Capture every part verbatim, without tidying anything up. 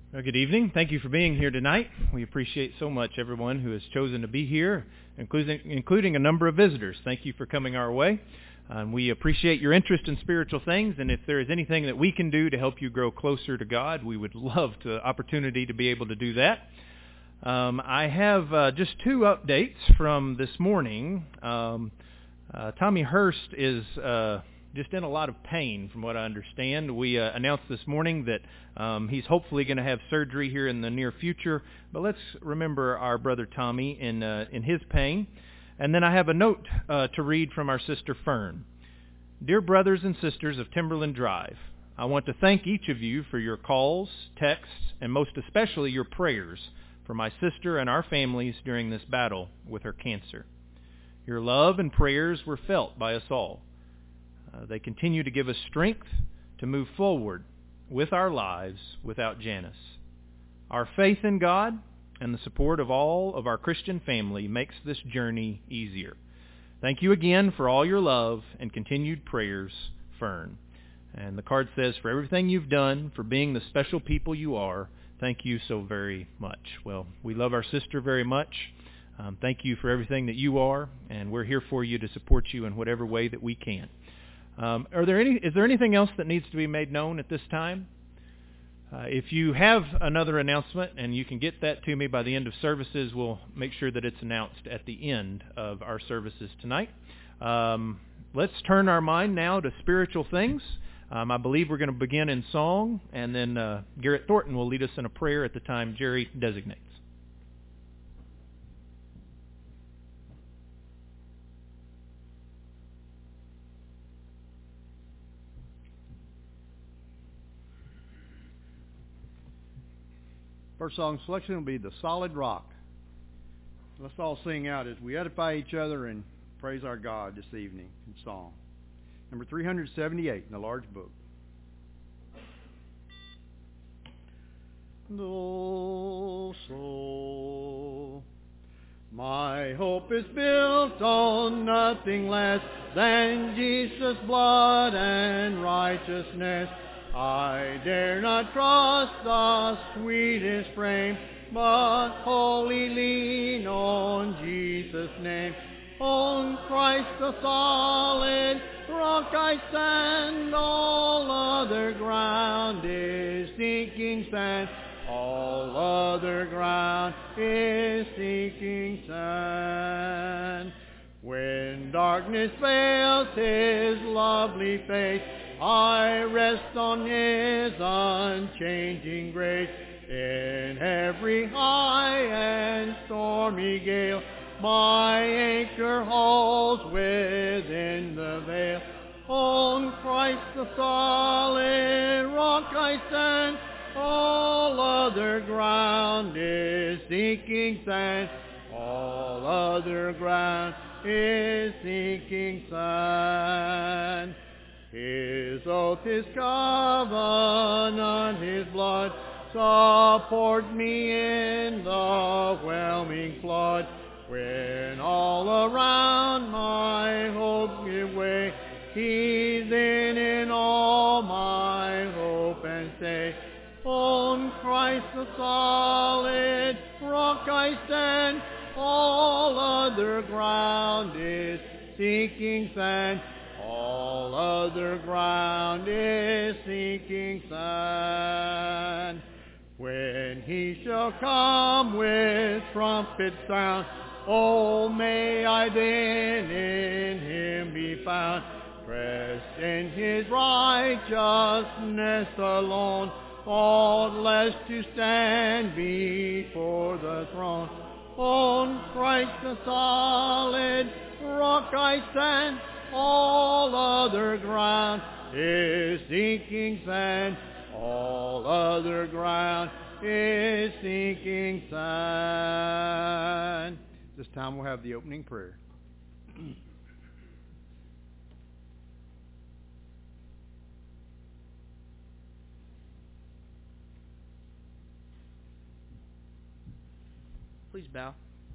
Well, good evening. Thank you for being here tonight. We appreciate so much everyone who has chosen to be here, including, including a number of visitors. Thank you for coming our way. Um, we appreciate your interest in spiritual things, and if there is anything that we can do to help you grow closer to God, we would love the opportunity to be able to do that. Um, I have uh, just two updates from this morning. Um, uh, Tommy Hurst is uh, just in a lot of pain, from what I understand. We uh, announced this morning that um, he's hopefully going to have surgery here in the near future, but let's remember our brother Tommy in uh, in his pain. And then I have a note uh, to read from our sister Fern. Dear brothers and sisters of Timberland Drive, I want to thank each of you for your calls, texts, and most especially your prayers for my sister and our families during this battle with her cancer. Your love and prayers were felt by us all. Uh, they continue to give us strength to move forward with our lives without Janice. Our faith in God and the support of all of our Christian family makes this journey easier. Thank you again for all your love and continued prayers, Fern. And the card says, for everything you've done, for being the special people you are, thank you so very much. Well, we love our sister very much. Um, thank you for everything that you are, and we're here for you to support you in whatever way that we can. Um, are there any? Is there anything else that needs to be made known at this time? Uh, if you have another announcement and you can get that to me by the end of services, we'll make sure that it's announced at the end of our services tonight. Um, let's turn our mind now to spiritual things. Um, I believe we're going to begin in song, and then uh, Garrett Thornton will lead us in a prayer at the time Jerry designates. First song selection will be The Solid Rock. Let's all sing out as we edify each other and praise our God this evening in song. Number three hundred seventy-eight in the large book. Oh, soul, my hope is built on nothing less than Jesus' blood and righteousness. I dare not trust the sweetest frame, but wholly lean on Jesus' name. On Christ the solid rock I stand, all other ground is sinking sand. All other ground is sinking sand. When darkness veils His lovely face, I rest on His unchanging grace. In every high and stormy gale, my anchor holds within the veil. On Christ the solid rock I stand, all other ground is sinking sand. All other ground is sinking sand. His oath, His covenant, His blood support me in the whelming flood. When all around my hope give way, He's in in all my hope and stay. On Christ the solid rock I stand, all other ground is sinking sand. All other ground is sinking sand. When He shall come with trumpet sound, oh, may I then in Him be found, dressed in His righteousness alone, faultless to stand before the throne. On Christ the solid rock I stand, all other ground is sinking sand. All other ground is sinking sand. This time we'll have the opening prayer. Please bow.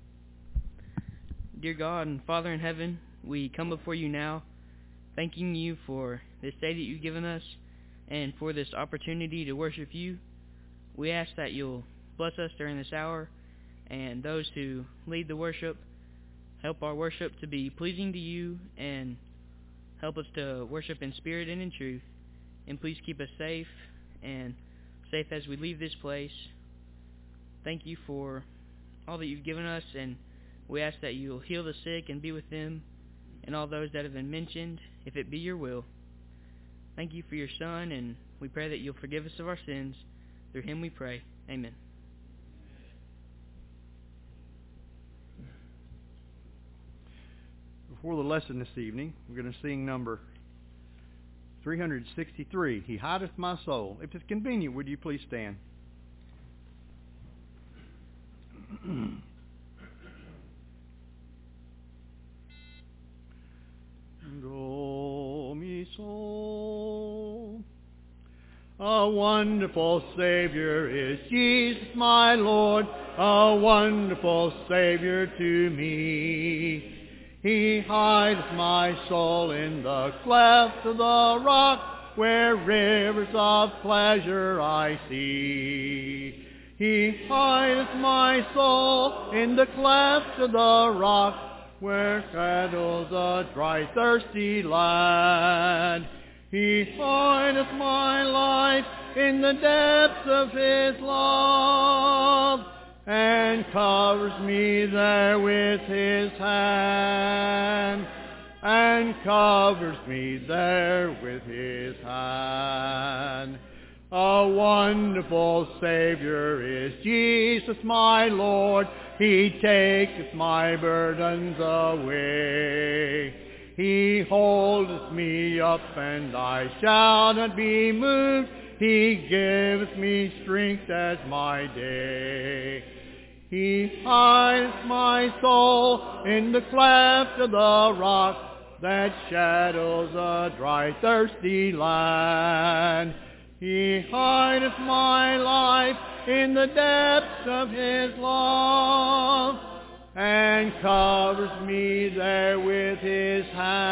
Dear God and Father in heaven, we come before you now, thanking you for this day that you've given us and for this opportunity to worship you. we ask that you'll bless us during this hour, and those who lead the worship, help our worship to be pleasing to you, and help us to worship in spirit and in truth. And please keep us safe and safe as we leave this place. Thank you for all that you've given us, and we ask that you'll heal the sick and be with them and all those that have been mentioned, if it be your will. Thank you for your Son, and we pray that you'll forgive us of our sins. Through him we pray. Amen. Before the lesson this evening, we're going to sing number three hundred sixty-three, He Hideth My Soul. If it's convenient, would you please stand? Oh, me soul, a wonderful Savior is Jesus my Lord, a wonderful Savior to me. He hideth my soul in the cleft of the rock, where rivers of pleasure I see. He hideth my soul in the cleft of the rock, where shadows a dry, thirsty land. He hideth my life in the depths of his love, and covers me there with his hand, and covers me there with his hand. A wonderful Savior is Jesus my Lord, he taketh my burdens away. He holdeth me up, and I shall not be moved. He giveth me strength as my day. He hideth my soul in the cleft of the rock, that shadows a dry, thirsty land. He hideth my life in the depths of his love, and covers me there with his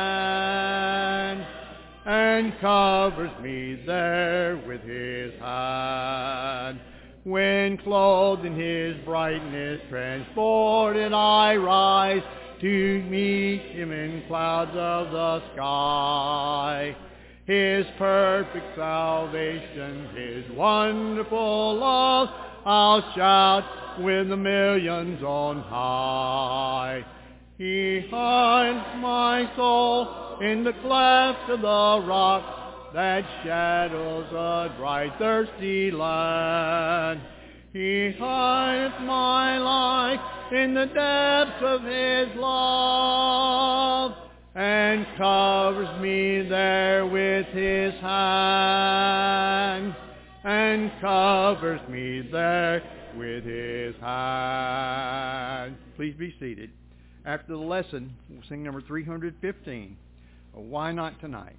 hand, and covers me there with his hand. When clothed in his brightness, transported I rise to meet him in clouds of the sky. His perfect salvation, his wonderful love, I'll shout with the millions on high. He hides my soul in the cleft of the rock, that shadows a dry, thirsty land. He hides my life in the depths of his love, and covers me there with his hand, and covers me there with his hand. Please be seated. After the lesson, we'll sing number three hundred fifteen, Why Not Tonight?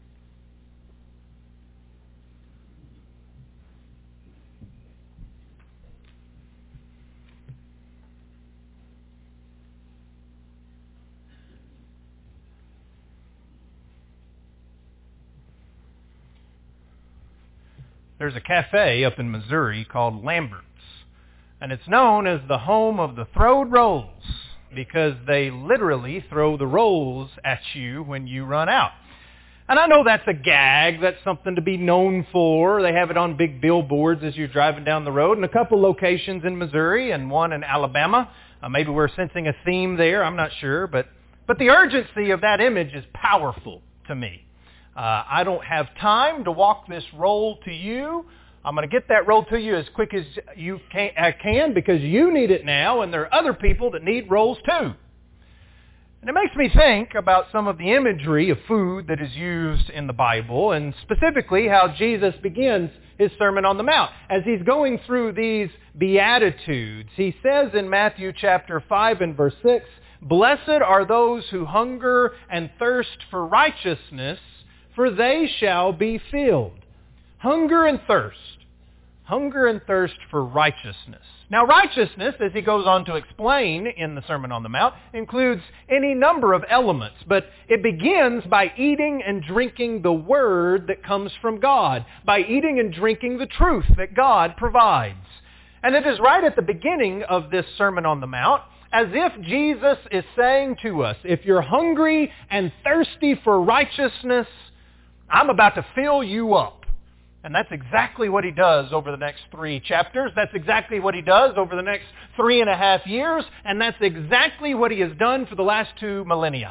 There's a cafe up in Missouri called Lambert's, and it's known as the home of the throwed rolls because they literally throw the rolls at you when you run out. And I know that's a gag, that's something to be known for. They have it on big billboards as you're driving down the road in a couple locations in Missouri and one in Alabama. Uh, maybe we're sensing a theme there, I'm not sure, but, but the urgency of that image is powerful to me. Uh, I don't have time to walk this roll to you. I'm going to get that roll to you as quick as you can, I can because you need it now, and there are other people that need rolls too. And it makes me think about some of the imagery of food that is used in the Bible, and specifically how Jesus begins his Sermon on the Mount. As he's going through these Beatitudes, he says in Matthew chapter five and verse six, "Blessed are those who hunger and thirst for righteousness, for they shall be filled." Hunger and thirst Hunger and thirst for righteousness. Now, righteousness, as he goes on to explain in the Sermon on the Mount, includes any number of elements, but it begins by eating and drinking the Word that comes from God, by eating and drinking the truth that God provides. And it is right at the beginning of this Sermon on the Mount, as if Jesus is saying to us, if you're hungry and thirsty for righteousness, I'm about to fill you up. And that's exactly what he does over the next three chapters. That's exactly what he does over the next three and a half years. And that's exactly what he has done for the last two millennia.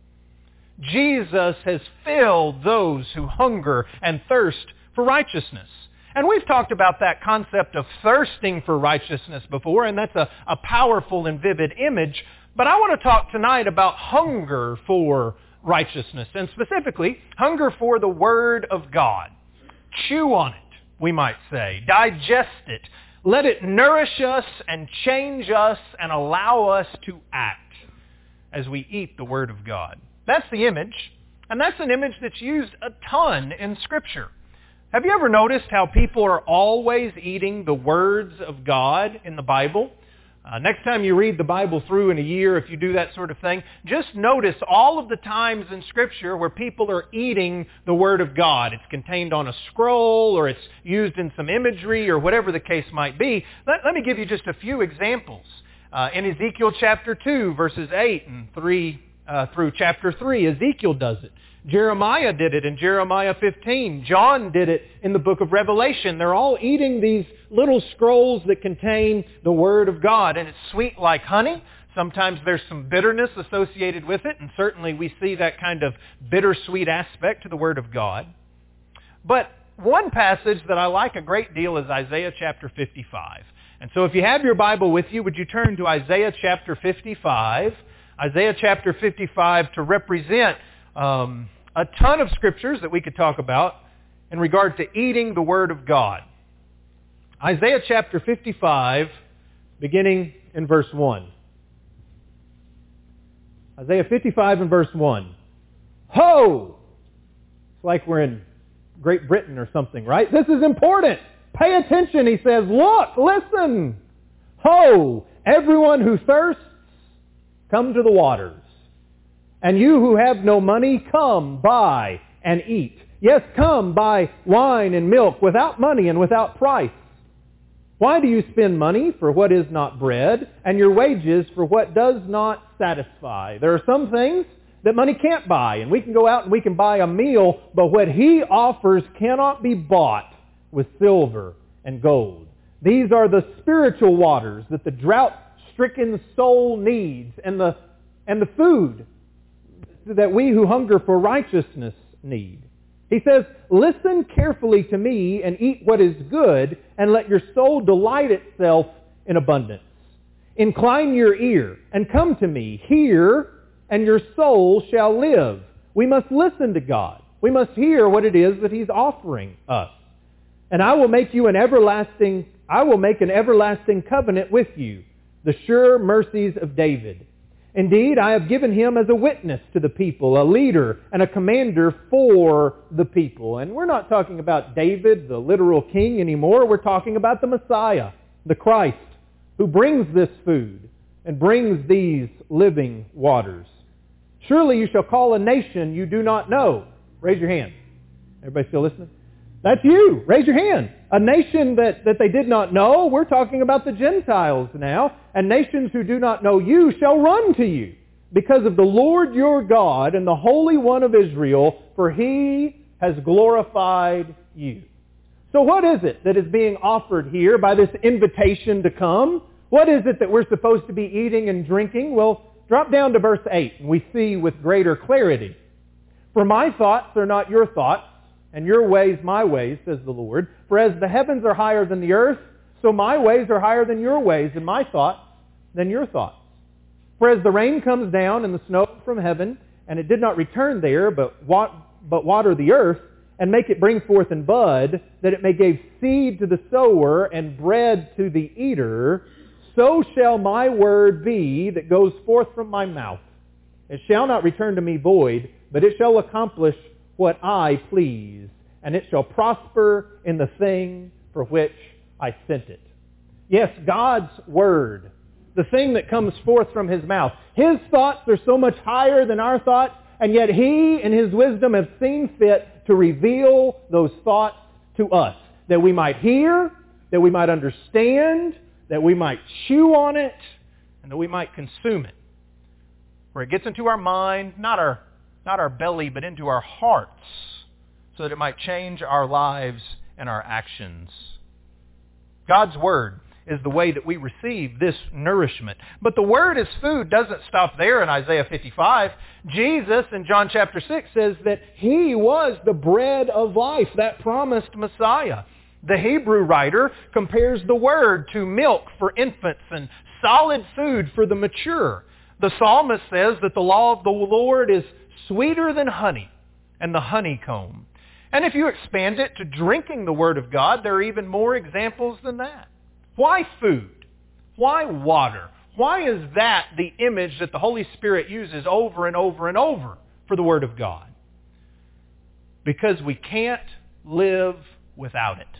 Jesus has filled those who hunger and thirst for righteousness. And we've talked about that concept of thirsting for righteousness before, and that's a, a powerful and vivid image. But I want to talk tonight about hunger for righteousness, and specifically, hunger for the Word of God. Chew on it, we might say. Digest it. Let it nourish us and change us and allow us to act as we eat the Word of God. That's the image, and that's an image that's used a ton in Scripture. Have you ever noticed how people are always eating the words of God in the Bible? Uh, next time you read the Bible through in a year, if you do that sort of thing, just notice all of the times in Scripture where people are eating the Word of God. It's contained on a scroll, or it's used in some imagery, or whatever the case might be. Let, let me give you just a few examples. Uh, in Ezekiel chapter two, verses eight and three uh, through chapter three, Ezekiel does it. Jeremiah did it in Jeremiah fifteen. John did it in the book of Revelation. They're all eating these little scrolls that contain the Word of God, and it's sweet like honey. Sometimes there's some bitterness associated with it, and certainly we see that kind of bittersweet aspect to the Word of God. But one passage that I like a great deal is Isaiah chapter fifty-five. And so if you have your Bible with you, would you turn to Isaiah chapter fifty-five? Isaiah chapter fifty-five to represent um, a ton of scriptures that we could talk about in regard to eating the Word of God. Isaiah chapter fifty-five, beginning in verse one. Isaiah fifty-five and verse one. Ho! It's like we're in Great Britain or something, right? This is important. Pay attention, he says. Look, listen. Ho! Everyone who thirsts, come to the waters. And you who have no money, come, buy and eat. Yes, come, buy wine and milk without money and without price. Why do you spend money for what is not bread, and your wages for what does not satisfy? There are some things that money can't buy, and we can go out and we can buy a meal, but what he offers cannot be bought with silver and gold. These are the spiritual waters that the drought-stricken soul needs, and the and the food that we who hunger for righteousness need. He says, listen carefully to me and eat what is good, and let your soul delight itself in abundance. Incline your ear and come to me. Hear, and your soul shall live. We must listen to God. We must hear what it is that he's offering us. And I will make you an everlasting, I will make an everlasting covenant with you, the sure mercies of David. Indeed, I have given him as a witness to the people, a leader and a commander for the people. And we're not talking about David, the literal king, anymore. We're talking about the Messiah, the Christ, who brings this food and brings these living waters. Surely you shall call a nation you do not know. Raise your hand. Everybody still listening? That's you. Raise your hand. A nation that, that they did not know. We're talking about the Gentiles now. And nations who do not know you shall run to you because of the Lord your God and the Holy One of Israel, for he has glorified you. So what is it that is being offered here by this invitation to come? What is it that we're supposed to be eating and drinking? Well, drop down to verse eight and we see with greater clarity. For my thoughts are not your thoughts, and your ways my ways, says the Lord. For as the heavens are higher than the earth, so my ways are higher than your ways, and my thoughts than your thoughts. For as the rain comes down and the snow from heaven, and it did not return there, but wat- but water the earth, and make it bring forth and bud, that it may give seed to the sower and bread to the eater, so shall my word be that goes forth from my mouth. It shall not return to me void, but it shall accomplish what I please, and it shall prosper in the thing for which I sent it. Yes, God's Word, the thing that comes forth from His mouth. His thoughts are so much higher than our thoughts, and yet He, in His wisdom, has seen fit to reveal those thoughts to us, that we might hear, that we might understand, that we might chew on it, and that we might consume it. Where it gets into our mind, not our, not our belly, but into our hearts, so that it might change our lives and our actions. God's Word is the way that we receive this nourishment. But the Word as food doesn't stop there in Isaiah fifty-five. Jesus in John chapter six says that He was the bread of life, that promised Messiah. The Hebrew writer compares the Word to milk for infants and solid food for the mature. The psalmist says that the law of the Lord is sweeter than honey and the honeycomb. And if you expand it to drinking the Word of God, there are even more examples than that. Why food? Why water? Why is that the image that the Holy Spirit uses over and over and over for the Word of God? Because we can't live without it.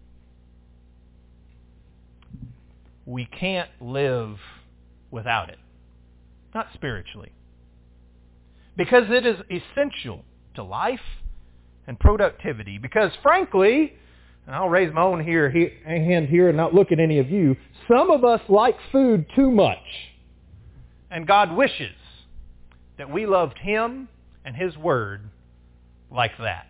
We can't live without it. Not spiritually. Because it is essential to life and productivity. Because frankly, and I'll raise my own here, he, hand here and not look at any of you, some of us like food too much. And God wishes that we loved Him and His Word like that.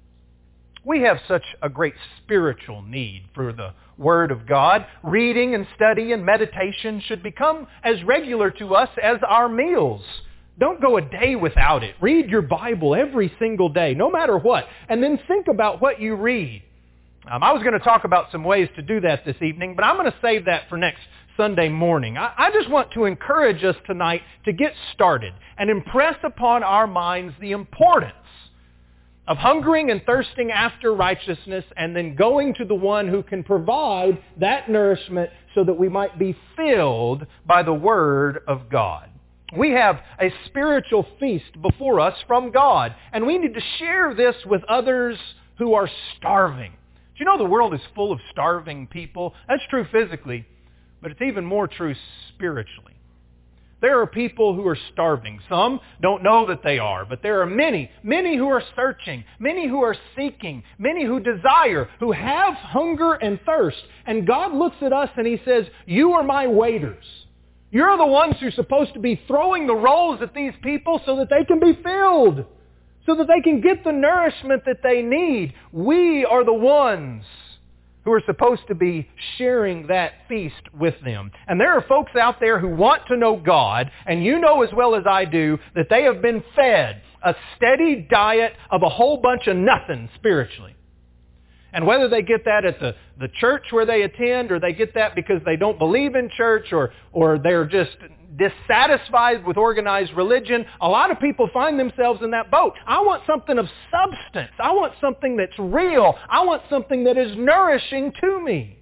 We have such a great spiritual need for the Word of God. Reading and study and meditation should become as regular to us as our meals. Don't go a day without it. Read your Bible every single day, no matter what. And then think about what you read. Um, I was going to talk about some ways to do that this evening, but I'm going to save that for next Sunday morning. I, I just want to encourage us tonight to get started and impress upon our minds the importance of hungering and thirsting after righteousness and then going to the one who can provide that nourishment so that we might be filled by the Word of God. We have a spiritual feast before us from God, and we need to share this with others who are starving. Do you know the world is full of starving people? That's true physically, but it's even more true spiritually. There are people who are starving. Some don't know that they are, but there are many, many who are searching, many who are seeking, many who desire, who have hunger and thirst. And God looks at us and He says, you are my waiters. You're the ones who are supposed to be throwing the rolls at these people so that they can be filled, so that they can get the nourishment that they need. We are the ones who are supposed to be sharing that feast with them. And there are folks out there who want to know God, and you know as well as I do that they have been fed a steady diet of a whole bunch of nothing spiritually. And whether they get that at the, the church where they attend, or they get that because they don't believe in church, or, or they're just dissatisfied with organized religion, a lot of people find themselves in that boat. I want something of substance. I want something that's real. I want something that is nourishing to me.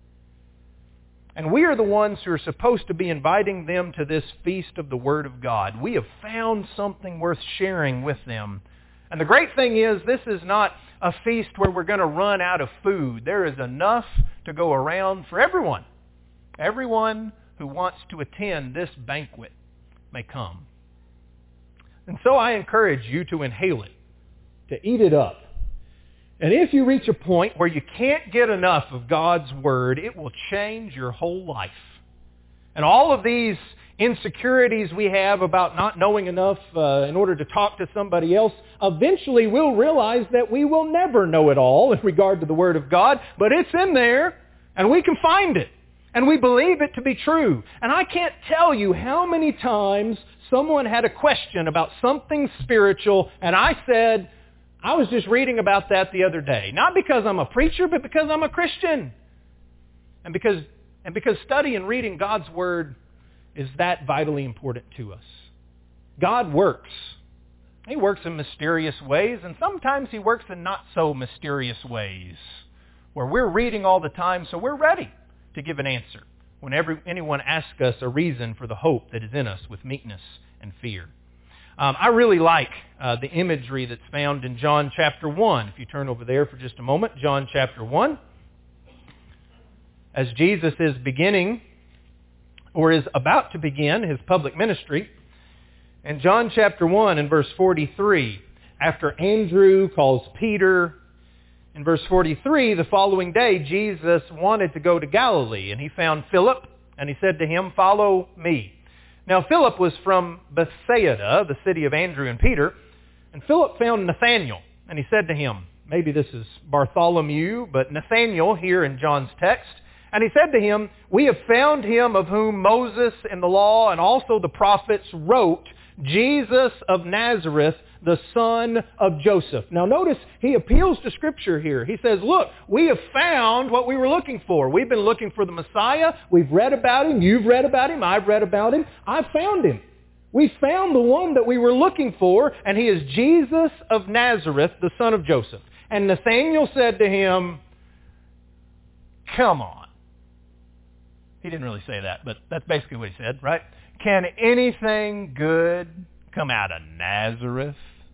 And we are the ones who are supposed to be inviting them to this feast of the Word of God. We have found something worth sharing with them. And the great thing is, this is not a feast where we're going to run out of food. There is enough to go around for everyone. Everyone who wants to attend this banquet may come. And so I encourage you to inhale it, to eat it up. And if you reach a point where you can't get enough of God's Word, it will change your whole life. And all of these insecurities we have about not knowing enough uh, in order to talk to somebody else, eventually we'll realize that we will never know it all in regard to the Word of God, but it's in there, and we can find it, and we believe it to be true. And I can't tell you how many times someone had a question about something spiritual, and I said, I was just reading about that the other day. Not because I'm a preacher, but because I'm a Christian. And because, and because study and reading God's Word is that vitally important to us. God works. He works in mysterious ways, and sometimes He works in not so mysterious ways, where we're reading all the time, so we're ready to give an answer whenever anyone asks us a reason for the hope that is in us with meekness and fear. Um, I really like uh, the imagery that's found in John chapter one. If you turn over there for just a moment, John chapter one. as Jesus is beginning or is about to begin his public ministry. In John chapter one and verse forty-three, after Andrew calls Peter, in verse forty-three, the following day, Jesus wanted to go to Galilee, and he found Philip, and he said to him, "Follow me." Now, Philip was from Bethsaida, the city of Andrew and Peter, and Philip found Nathanael, and he said to him, maybe this is Bartholomew, but Nathanael here in John's text, and he said to him, "We have found him of whom Moses in the law and also the prophets wrote, Jesus of Nazareth, the son of Joseph." Now notice, he appeals to Scripture here. He says, look, we have found what we were looking for. We've been looking for the Messiah. We've read about him. You've read about him. I've read about him. I've found him. We found the one that we were looking for, and he is Jesus of Nazareth, the son of Joseph. And Nathanael said to him, "Come on." He didn't really say that, but that's basically what he said, right? "Can anything good come out of Nazareth?"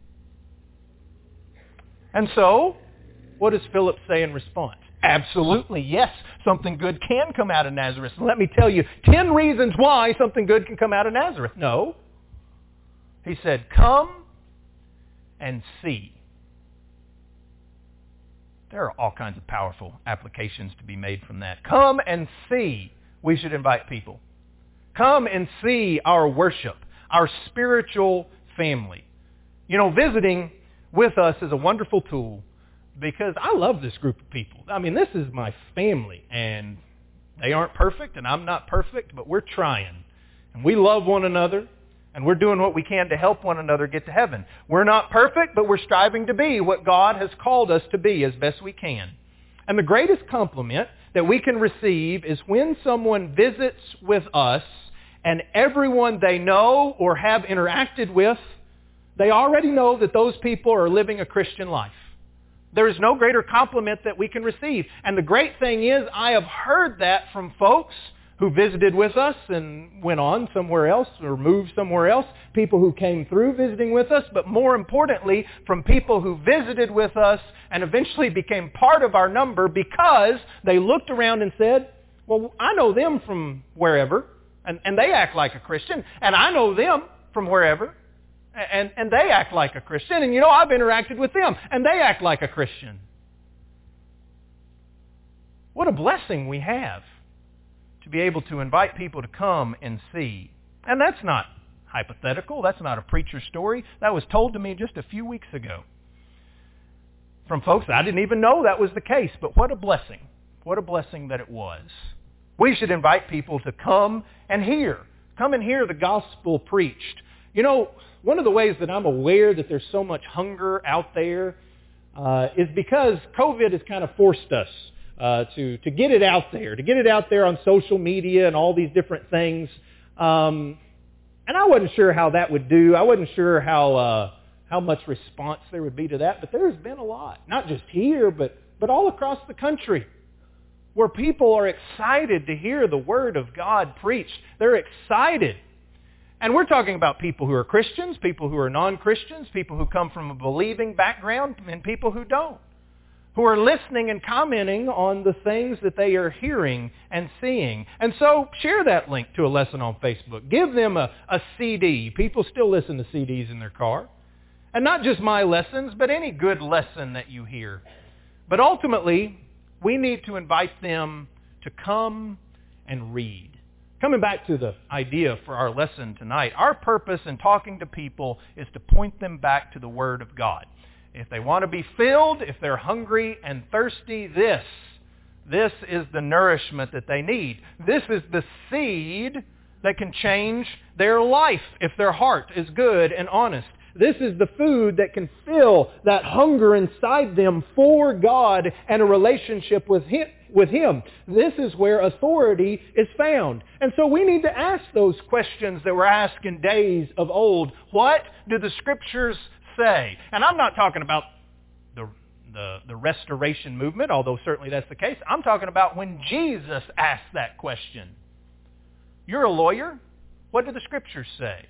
And so, what does Philip say in response? Absolutely, yes, something good can come out of Nazareth. And let me tell you ten reasons why something good can come out of Nazareth. No. He said, "Come and see." There are all kinds of powerful applications to be made from that. Come and see. We should invite people. Come and see our worship, our spiritual family. You know, visiting with us is a wonderful tool because I love this group of people. I mean, this is my family, and they aren't perfect, and I'm not perfect, but we're trying. And we love one another, and we're doing what we can to help one another get to heaven. We're not perfect, but we're striving to be what God has called us to be as best we can. And the greatest compliment that we can receive is when someone visits with us and everyone they know or have interacted with, they already know that those people are living a Christian life. There is no greater compliment that we can receive. And the great thing is, I have heard that from folks who visited with us and went on somewhere else or moved somewhere else, people who came through visiting with us, but more importantly, from people who visited with us and eventually became part of our number because they looked around and said, well, I know them from wherever, and, and they act like a Christian, and I know them from wherever, and, and they act like a Christian, and you know, I've interacted with them, and they act like a Christian. What a blessing we have to be able to invite people to come and see. And that's not hypothetical. That's not a preacher story. That was told to me just a few weeks ago from folks I didn't even know that was the case. But what a blessing. What a blessing that it was. We should invite people to come and hear. Come and hear the gospel preached. You know, one of the ways that I'm aware that there's so much hunger out there uh, is because COVID has kind of forced us Uh, to, to get it out there, to get it out there on social media and all these different things. Um, and I wasn't sure how that would do. I wasn't sure how uh, how much response there would be to that. But there's been a lot, not just here, but, but all across the country, where people are excited to hear the Word of God preached. They're excited. And we're talking about people who are Christians, people who are non-Christians, people who come from a believing background, and people who don't, who are listening and commenting on the things that they are hearing and seeing. And so share that link to a lesson on Facebook. Give them a, a C D. People still listen to C Ds in their car. And not just my lessons, but any good lesson that you hear. But ultimately, we need to invite them to come and read. Coming back to the idea for our lesson tonight, our purpose in talking to people is to point them back to the Word of God. If they want to be filled, if they're hungry and thirsty, this, this is the nourishment that they need. This is the seed that can change their life if their heart is good and honest. This is the food that can fill that hunger inside them for God and a relationship with Him. With him. This is where authority is found. And so we need to ask those questions that were asked in days of old. What do the Scriptures say? And I'm not talking about the, the, the restoration movement, although certainly that's the case. I'm talking about when Jesus asked that question. You're a lawyer. What do the Scriptures say?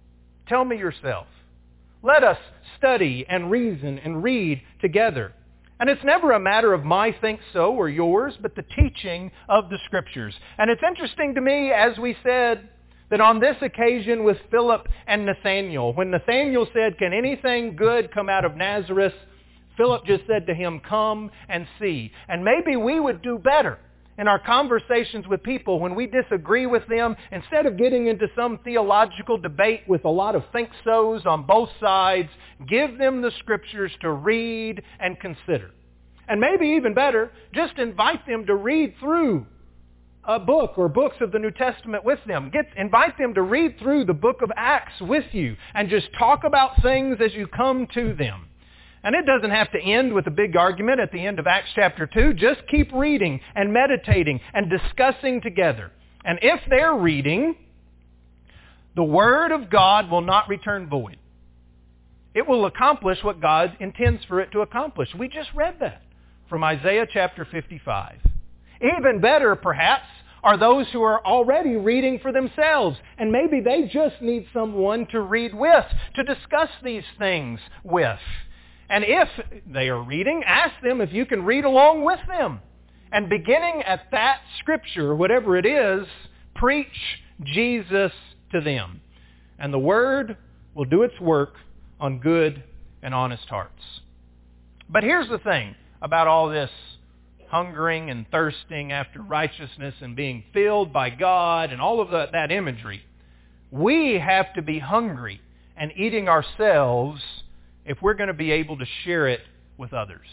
Tell me yourself. Let us study and reason and read together. And it's never a matter of my think so or yours, but the teaching of the Scriptures. And it's interesting to me, as we said, that on this occasion with Philip and Nathanael, when Nathanael said, "Can anything good come out of Nazareth?" Philip just said to him, "Come and see." And maybe we would do better in our conversations with people when we disagree with them, instead of getting into some theological debate with a lot of think-sos on both sides, give them the Scriptures to read and consider. And maybe even better, just invite them to read through a book or books of the New Testament with them. Get, invite them to read through the book of Acts with you and just talk about things as you come to them. And it doesn't have to end with a big argument at the end of Acts chapter two. Just keep reading and meditating and discussing together. And if they're reading, the Word of God will not return void. It will accomplish what God intends for it to accomplish. We just read that from Isaiah chapter fifty-five. Even better, perhaps, are those who are already reading for themselves. And maybe they just need someone to read with, to discuss these things with. And if they are reading, ask them if you can read along with them. And beginning at that Scripture, whatever it is, preach Jesus to them. And the Word will do its work on good and honest hearts. But here's the thing about all this hungering and thirsting after righteousness and being filled by God and all of the, that imagery. We have to be hungry and eating ourselves if we're going to be able to share it with others.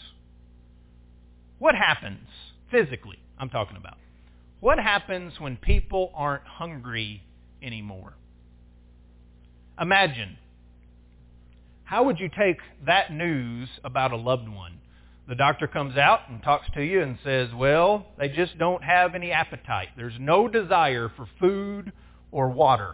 What happens physically, I'm talking about? What happens when people aren't hungry anymore? Imagine, how would you take that news about a loved one? The doctor comes out and talks to you and says, well, they just don't have any appetite. There's no desire for food or water.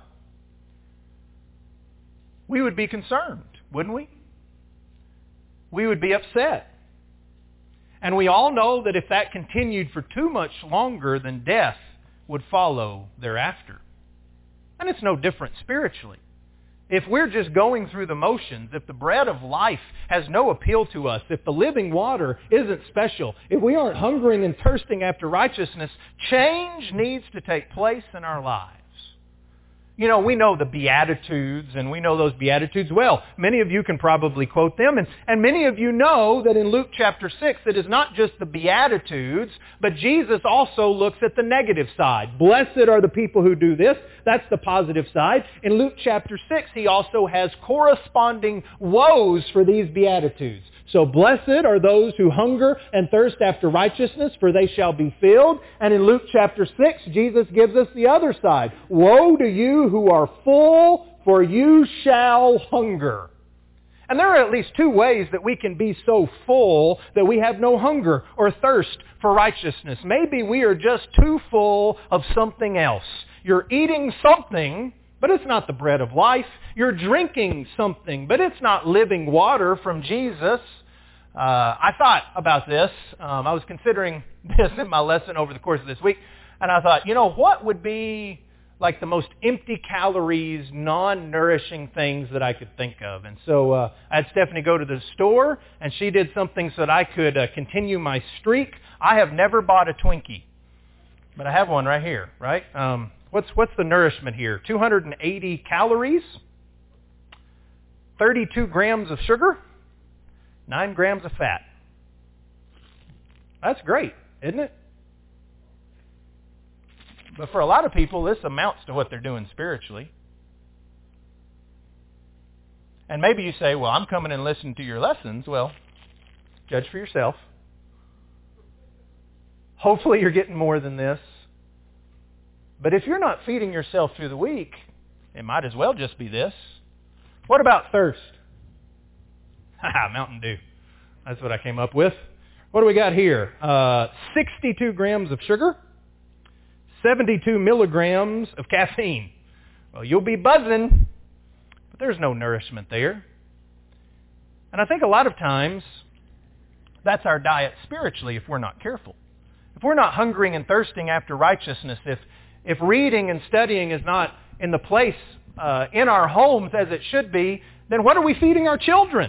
We would be concerned, wouldn't we? We would be upset. And we all know that if that continued for too much longer, then death would follow thereafter. And it's no different spiritually. If we're just going through the motions, if the bread of life has no appeal to us, if the living water isn't special, if we aren't hungering and thirsting after righteousness, change needs to take place in our lives. You know, we know the Beatitudes, and we know those Beatitudes well. Many of you can probably quote them, and, and many of you know that in Luke chapter six, it is not just the Beatitudes, but Jesus also looks at the negative side. Blessed are the people who do this. That's the positive side. In Luke chapter six, he also has corresponding woes for these Beatitudes. So blessed are those who hunger and thirst after righteousness, for they shall be filled. And in Luke chapter six, Jesus gives us the other side. Woe to you who are full, for you shall hunger. And there are at least two ways that we can be so full that we have no hunger or thirst for righteousness. Maybe we are just too full of something else. You're eating something, but it's not the bread of life. You're drinking something, but it's not living water from Jesus. Uh, I thought about this. Um, I was considering this in my lesson over the course of this week, and I thought, you know, what would be like the most empty calories, non-nourishing things that I could think of? And so uh, I had Stephanie go to the store, and she did something so that I could uh, continue my streak. I have never bought a Twinkie, but I have one right here, right? Um, what's what's the nourishment here? two hundred eighty calories, thirty-two grams of sugar, nine grams of fat. That's great, isn't it? But for a lot of people, this amounts to what they're doing spiritually. And maybe you say, well, I'm coming and listening to your lessons. Well, judge for yourself. Hopefully you're getting more than this. But if you're not feeding yourself through the week, it might as well just be this. What about thirst? Haha, Mountain Dew. That's what I came up with. What do we got here? Uh, sixty-two grams of sugar, seventy-two milligrams of caffeine. Well, you'll be buzzing, but there's no nourishment there. And I think a lot of times that's our diet spiritually if we're not careful. If we're not hungering and thirsting after righteousness, if if reading and studying is not in the place uh, in our homes as it should be, then what are we feeding our children?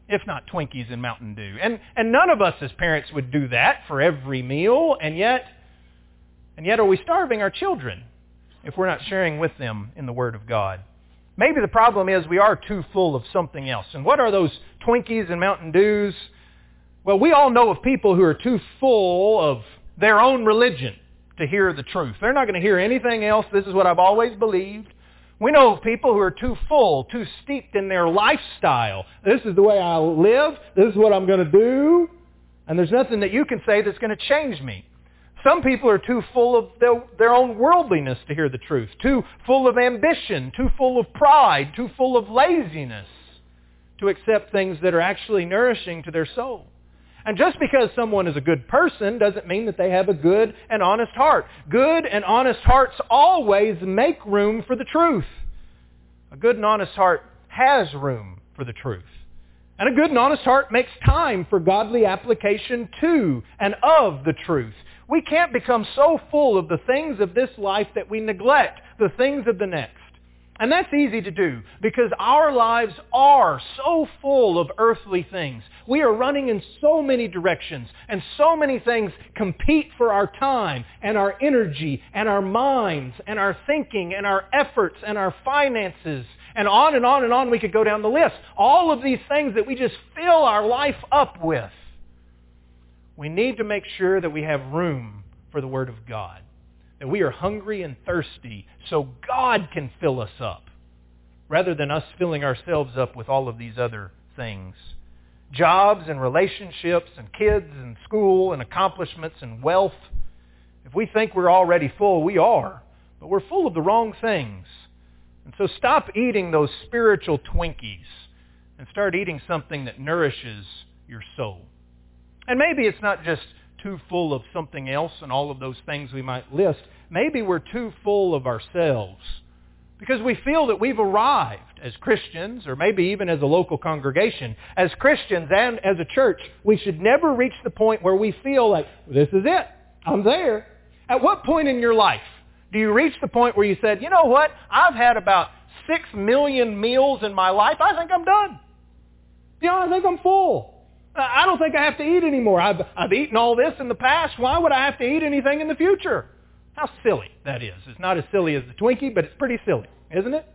if not Twinkies and Mountain Dew. And, and none of us as parents would do that for every meal, and yet, and yet are we starving our children if we're not sharing with them in the Word of God? Maybe the problem is we are too full of something else. And what are those Twinkies and Mountain Dews? Well, we all know of people who are too full of their own religion to hear the truth. They're not going to hear anything else. This is what I've always believed. We know of people who are too full, too steeped in their lifestyle. This is the way I live. This is what I'm going to do. And there's nothing that you can say that's going to change me. Some people are too full of their, their own worldliness to hear the truth. Too full of ambition. Too full of pride. Too full of laziness to accept things that are actually nourishing to their soul. And just because someone is a good person doesn't mean that they have a good and honest heart. Good and honest hearts always make room for the truth. A good and honest heart has room for the truth. And a good and honest heart makes time for godly application to and of the truth. We can't become so full of the things of this life that we neglect the things of the next. And that's easy to do because our lives are so full of earthly things. We are running in so many directions, and so many things compete for our time and our energy and our minds and our thinking and our efforts and our finances. And on and on and on we could go down the list. All of these things that we just fill our life up with. We need to make sure that we have room for the Word of God. That we are hungry and thirsty so God can fill us up rather than us filling ourselves up with all of these other things. Jobs and relationships and kids and school and accomplishments and wealth. If we think we're already full, we are. But we're full of the wrong things. And so stop eating those spiritual Twinkies and start eating something that nourishes your soul. And maybe it's not just too full of something else and all of those things we might list. Maybe we're too full of ourselves because we feel that we've arrived as Christians, or maybe even as a local congregation. As Christians and as a church, we should never reach the point where we feel like, this is it, I'm there. At what point in your life do you reach the point where you said, you know what, I've had about six million meals in my life, I think I'm done. You know, I think I'm full. I don't think I have to eat anymore. I've, I've eaten all this in the past. Why would I have to eat anything in the future? How silly that is. It's not as silly as the Twinkie, but it's pretty silly, isn't it?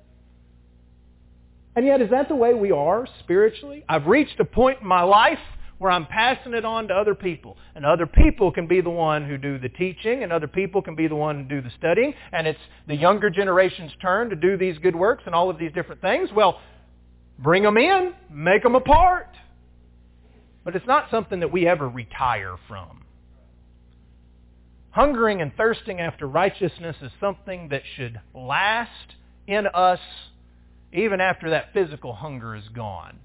And yet, is that the way we are spiritually? I've reached a point in my life where I'm passing it on to other people. And other people can be the one who do the teaching, and other people can be the one who do the studying. And it's the younger generation's turn to do these good works and all of these different things. Well, bring them in, make them a part. But it's not something that we ever retire from. Hungering and thirsting after righteousness is something that should last in us even after that physical hunger is gone.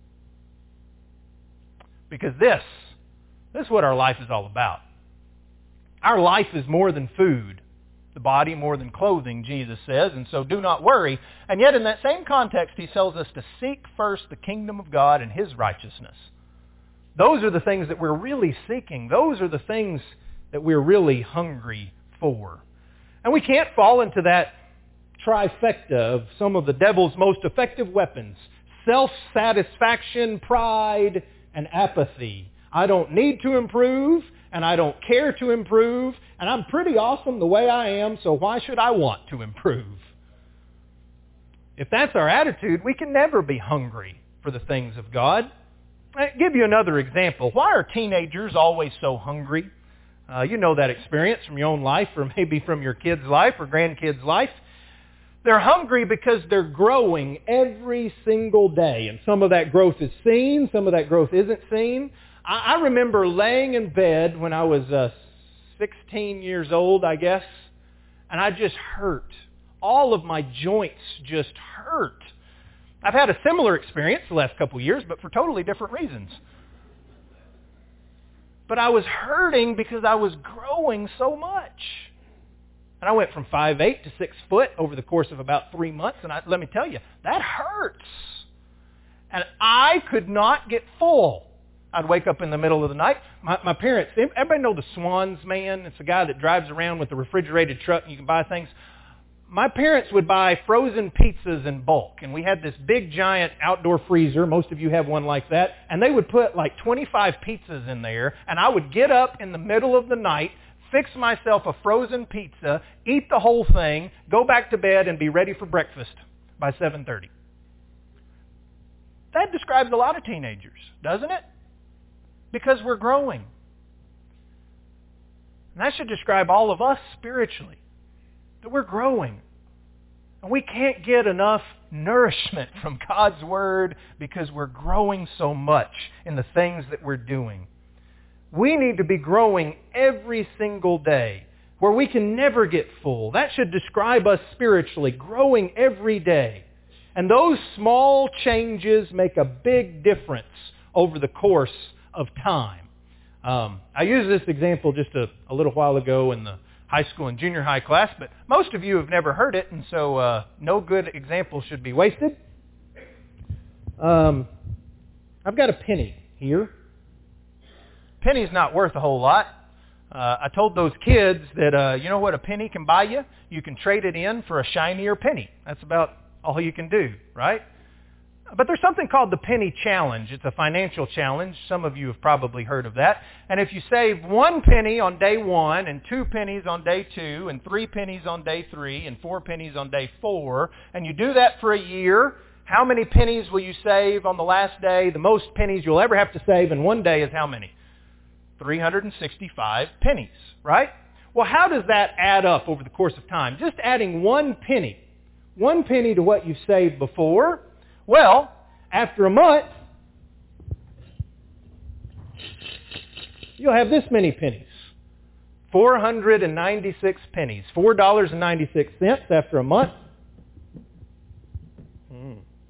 Because this, this is what our life is all about. Our life is more than food. The body more than clothing, Jesus says, and so do not worry. And yet in that same context, he tells us to seek first the kingdom of God and his righteousness. Those are the things that we're really seeking. Those are the things that we're really hungry for. And we can't fall into that trifecta of some of the devil's most effective weapons. Self-satisfaction, pride, and apathy. I don't need to improve, and I don't care to improve, and I'm pretty awesome the way I am, so why should I want to improve? If that's our attitude, we can never be hungry for the things of God. I'll give you another example. Why are teenagers always so hungry? Uh, you know that experience from your own life, or maybe from your kid's life or grandkid's life. They're hungry because they're growing every single day. And some of that growth is seen, some of that growth isn't seen. I, I remember laying in bed when I was uh, sixteen years old, I guess, and I just hurt. All of my joints just hurt. I've had a similar experience the last couple of years, but for totally different reasons. But I was hurting because I was growing so much. And I went from five eight to six foot over the course of about three months. And I, let me tell you, that hurts. And I could not get full. I'd wake up in the middle of the night. My, my parents, everybody know the Swans man? It's a guy that drives around with a refrigerated truck and you can buy things. my parents would buy frozen pizzas in bulk, and we had this big giant outdoor freezer. Most of you have one like that. And they would put like twenty-five pizzas in there, and I would get up in the middle of the night, fix myself a frozen pizza, eat the whole thing, go back to bed, and be ready for breakfast by seven thirty. That describes a lot of teenagers, doesn't it? Because we're growing. And that should describe all of us spiritually, that we're growing. And we can't get enough nourishment from God's Word because we're growing so much in the things that we're doing. We need to be growing every single day where we can never get full. That should describe us spiritually, growing every day. And those small changes make a big difference over the course of time. Um, I used this example just a, a little while ago in the high school and junior high class, but most of you have never heard it, and so uh, no good example should be wasted. Um, I've got a penny here. Penny's not worth a whole lot. Uh, I told those kids that, uh, you know what a penny can buy you? You can trade it in for a shinier penny. That's about all you can do, right? But there's something called the penny challenge. It's a financial challenge. Some of you have probably heard of that. And if you save one penny on day one, and two pennies on day two, and three pennies on day three, and four pennies on day four, and you do that for a year, how many pennies will you save on the last day? The most pennies you'll ever have to save in one day is how many? three hundred sixty-five pennies, right? Well, how does that add up over the course of time? Just adding one penny, one penny to what you've saved before. Well, after a month, you'll have this many pennies. four hundred ninety-six pennies. four dollars and ninety-six cents after a month. Hmm.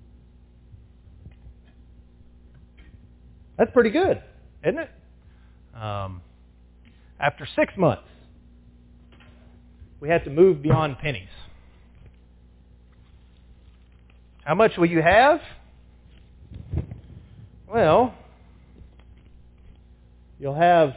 That's pretty good, isn't it? Um, after six months, we had to move beyond pennies. How much will you have? Well, you'll have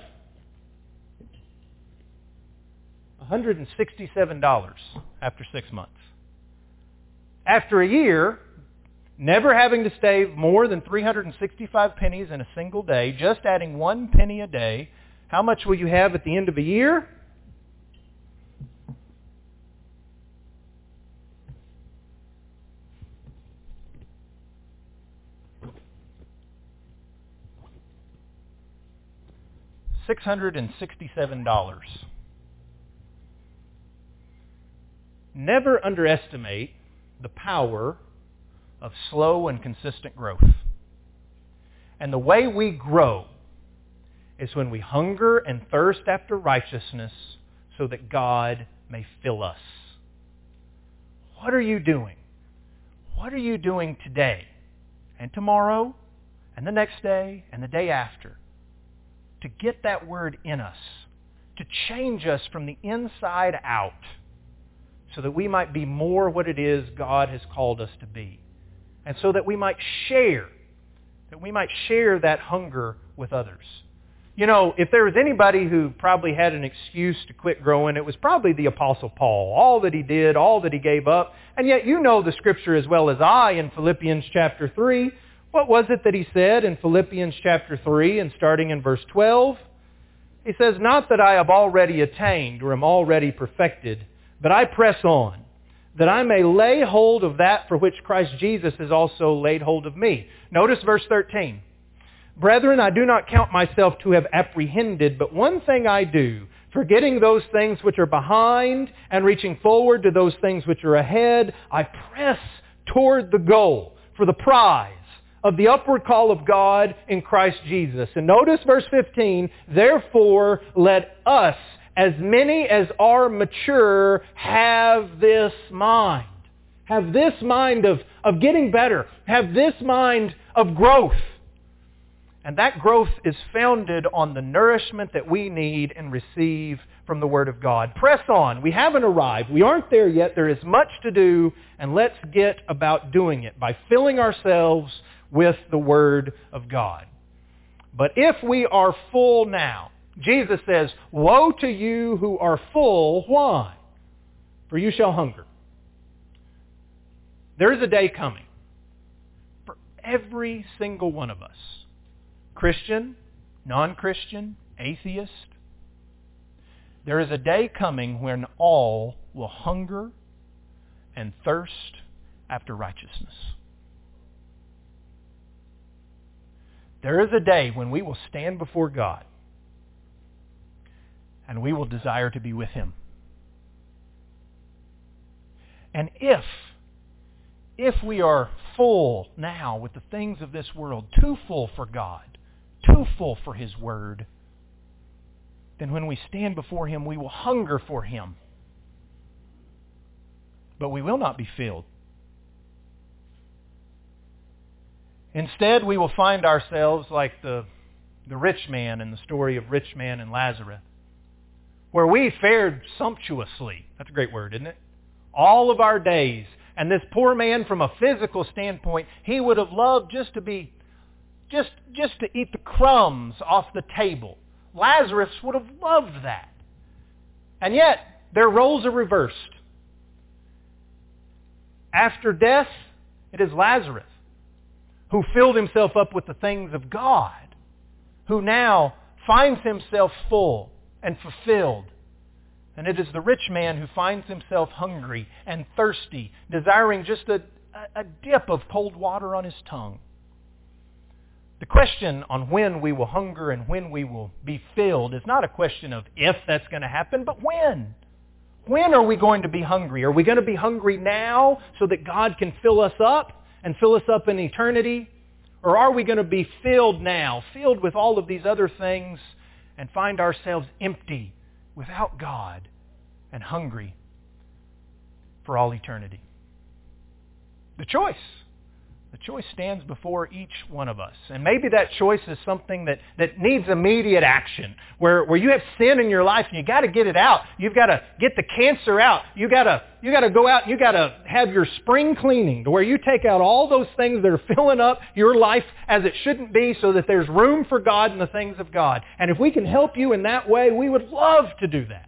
one hundred sixty-seven dollars after six months. After a year, never having to save more than three hundred sixty-five pennies in a single day, just adding one penny a day, how much will you have at the end of a year? six hundred sixty-seven dollars. Never underestimate the power of slow and consistent growth. And the way we grow is when we hunger and thirst after righteousness so that God may fill us. What are you doing? What are you doing today and tomorrow and the next day and the day after to get that word in us, to change us from the inside out so that we might be more what it is God has called us to be, and so that we might share, that we might share that hunger with others. You know, if there was anybody who probably had an excuse to quit growing, it was probably the Apostle Paul. All that he did, all that he gave up, and yet you know the Scripture as well as I in Philippians chapter three. What was it that he said in Philippians chapter three and starting in verse twelve? He says, "Not that I have already attained or am already perfected, but I press on, that I may lay hold of that for which Christ Jesus has also laid hold of me." Notice verse thirteen. "Brethren, I do not count myself to have apprehended, but one thing I do, forgetting those things which are behind and reaching forward to those things which are ahead, I press toward the goal for the prize of the upward call of God in Christ Jesus." And notice verse fifteen, "Therefore let us, as many as are mature, have this mind." Have this mind of, of getting better. Have this mind of growth. And that growth is founded on the nourishment that we need and receive from the Word of God. Press on. We haven't arrived. We aren't there yet. There is much to do, and let's get about doing it by filling ourselves with the Word of God. But if we are full now, Jesus says, "Woe to you who are full." Why? "For you shall hunger. There is a day coming for every single one of us, Christian, non-Christian, atheist. There is a day coming when all will hunger and thirst after righteousness. There is a day when we will stand before God and we will desire to be with Him. And if, if we are full now with the things of this world, too full for God, too full for His Word, then when we stand before Him, we will hunger for Him. But we will not be filled. Instead, we will find ourselves like the, the rich man in the story of rich man and Lazarus, where we fared sumptuously. That's a great word, isn't it? All of our days. And this poor man, from a physical standpoint, he would have loved just to be, just, just to eat the crumbs off the table. Lazarus would have loved that. And yet, their roles are reversed. After death, it is Lazarus who filled himself up with the things of God, who now finds himself full and fulfilled. And it is the rich man who finds himself hungry and thirsty, desiring just a, a dip of cold water on his tongue. The question on when we will hunger and when we will be filled is not a question of if that's going to happen, but when. When are we going to be hungry? Are we going to be hungry now so that God can fill us up and fill us up in eternity? Or are we going to be filled now, filled with all of these other things, and find ourselves empty, without God, and hungry for all eternity? The choice. The choice stands before each one of us. And maybe that choice is something that, that needs immediate action, where, where you have sin in your life and you got to get it out. You've got to get the cancer out. You got to you got to go out and you got to have your spring cleaning, to where you take out all those things that are filling up your life as it shouldn't be, so that there's room for God and the things of God. And if we can help you in that way, we would love to do that.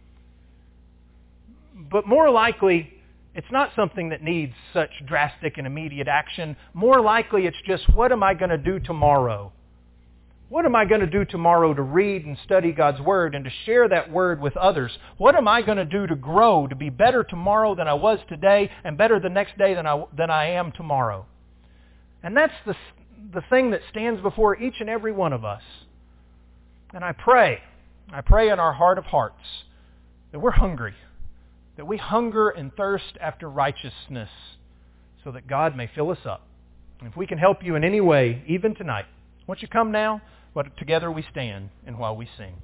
But more likely, it's not something that needs such drastic and immediate action. More likely, it's just, what am I going to do tomorrow? What am I going to do tomorrow to read and study God's Word and to share that Word with others? What am I going to do to grow, to be better tomorrow than I was today, and better the next day than I, than I am tomorrow? And that's the, the thing that stands before each and every one of us. And I pray, I pray in our heart of hearts that we're hungry, that we hunger and thirst after righteousness, so that God may fill us up. And if we can help you in any way, even tonight, won't you come now? But together we stand, and while we sing.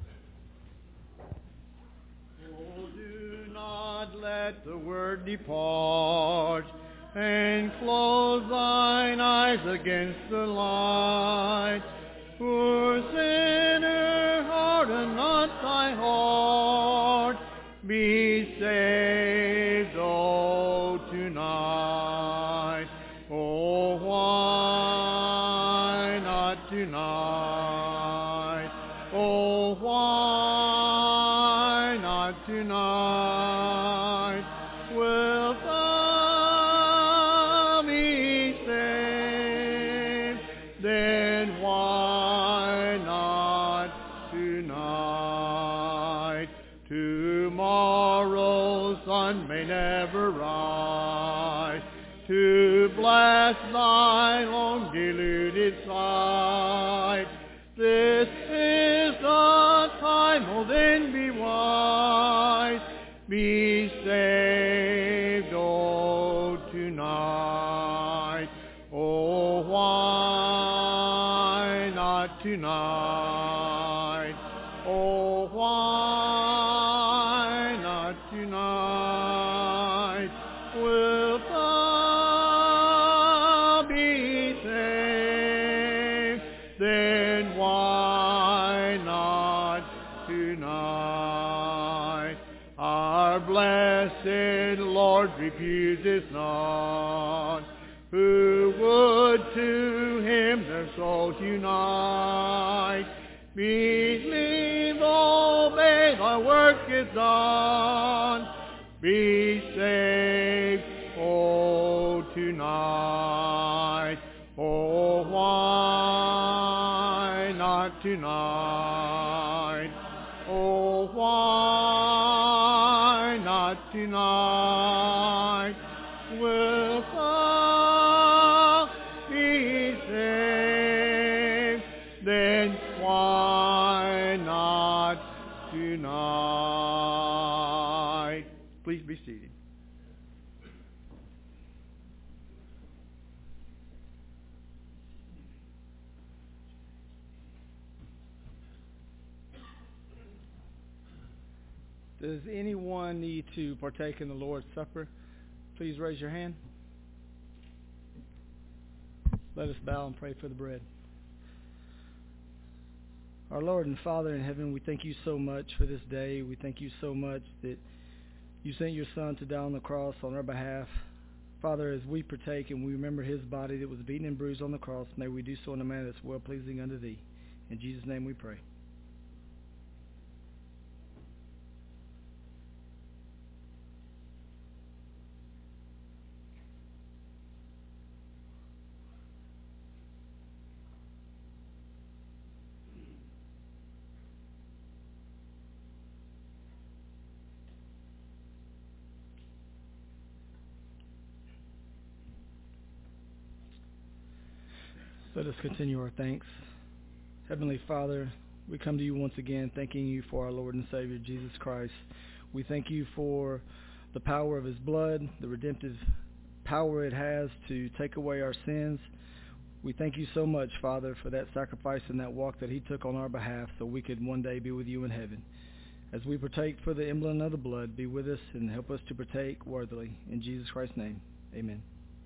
Oh, do not let the word depart, and close thine eyes against the light. Poor sinner, harden not thy heart. Be saved, oh, tonight. Oh, why not tonight? Oh, why not tonight? Wilt thou be saved? Then why not tonight? Tomorrow's sun may never rise to bless thy long deluded sight. This is the time, oh then be wise. Be saved, oh tonight. Oh why not tonight? Oh why not tonight? Wilt thou be saved? Then why not tonight? Our blessed Lord refuses not who would to Him their souls unite. Believe, obey, thy work is done. Be saved, oh tonight? Oh, why not tonight? Oh, why not tonight? Will thou be saved? Then why not tonight? Please be seated. Does anyone need to partake in the Lord's Supper? Please raise your hand. Let us bow and pray for the bread. Our Lord and Father in heaven, we thank you so much for this day. We thank you so much that you sent your Son to die on the cross on our behalf. Father, as we partake and we remember his body that was beaten and bruised on the cross, may we do so in a manner that's well-pleasing unto thee. In Jesus' name we pray. Let us continue our thanks. Heavenly Father, we come to you once again thanking you for our Lord and Savior, Jesus Christ. We thank you for the power of his blood, the redemptive power it has to take away our sins. We thank you so much, Father, for that sacrifice and that walk that he took on our behalf so we could one day be with you in heaven. As we partake for the emblem of the blood, be with us and help us to partake worthily. In Jesus Christ's name, amen.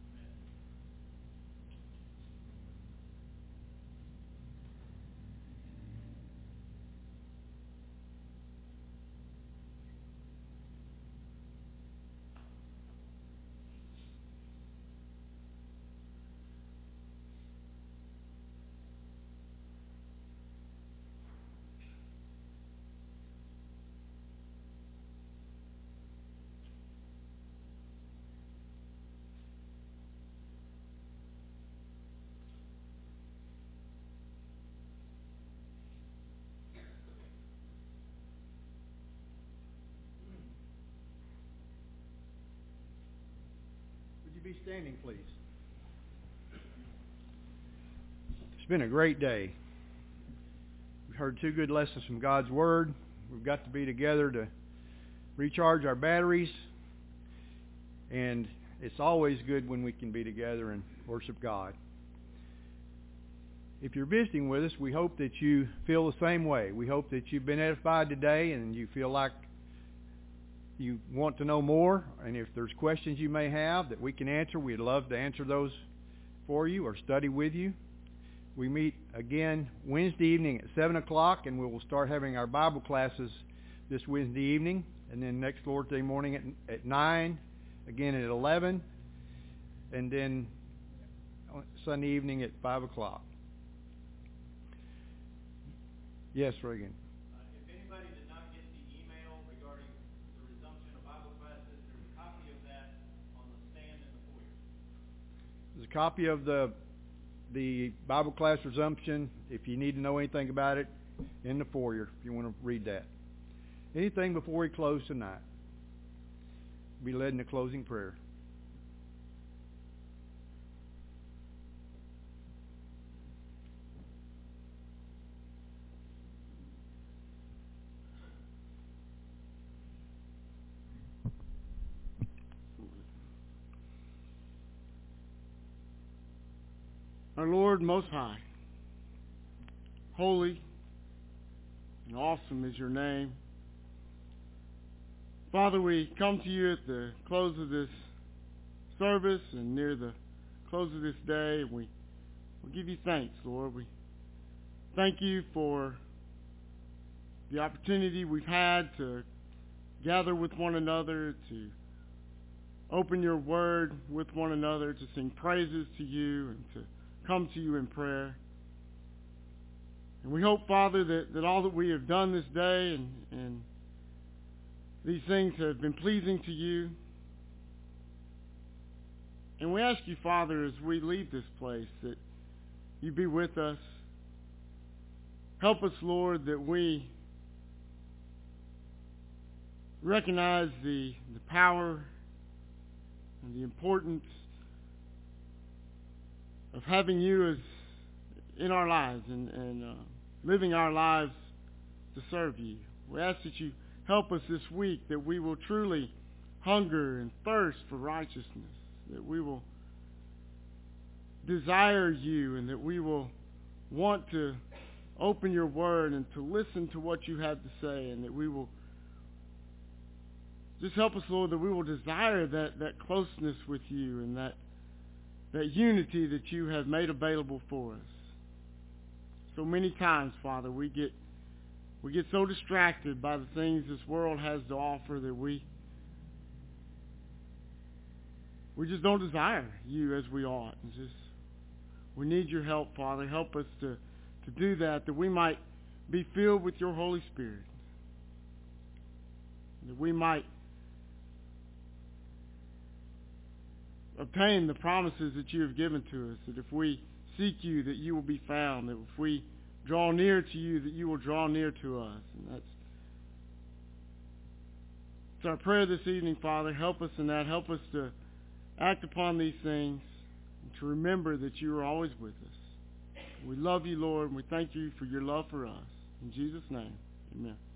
Be standing, please. It's been a great day. We've heard two good lessons from God's Word. We've got to be together to recharge our batteries. And it's always good when we can be together and worship God. If you're visiting with us, we hope that you feel the same way. We hope that you've been edified today and you feel like you want to know more, and if there's questions you may have that we can answer, we'd love to answer those for you or study with you. We meet again Wednesday evening at seven o'clock, and we will start having our Bible classes this Wednesday evening, and then next Lord's Day morning at, at nine, again at eleven, and then Sunday evening at five o'clock. Yes, Reagan. There's a copy of the the Bible class resumption, if you need to know anything about it, in the foyer, if you want to read that. Anything before we close tonight? Be led in the closing prayer. Our Lord Most High, holy and awesome is your name. Father, we come to you at the close of this service and near the close of this day. We, we give you thanks, Lord. We thank you for the opportunity we've had to gather with one another, to open your word with one another, to sing praises to you and to come to you in prayer. And we hope, Father, that, that all that we have done this day and, and these things have been pleasing to you. And we ask you, Father, as we leave this place, that you be with us. Help us, Lord, that we recognize the, the power and the importance of having you as in our lives and, and uh, living our lives to serve you. We ask that you help us this week, that we will truly hunger and thirst for righteousness, that we will desire you, and that we will want to open your word and to listen to what you have to say, and that we will just help us, Lord, that we will desire that, that closeness with you and that, that unity that you have made available for us. So many times, Father, we get we get so distracted by the things this world has to offer that we we just don't desire you as we ought. And just we need your help, Father. Help us to, to do that, that we might be filled with your Holy Spirit. That we might obtain the promises that you have given to us, that if we seek you, that you will be found, that if we draw near to you, that you will draw near to us. And that's it's our prayer this evening, Father. Help us in that. Help us to act upon these things and to remember that you are always with us. We love you, Lord, and we thank you for your love for us. In Jesus' name, amen.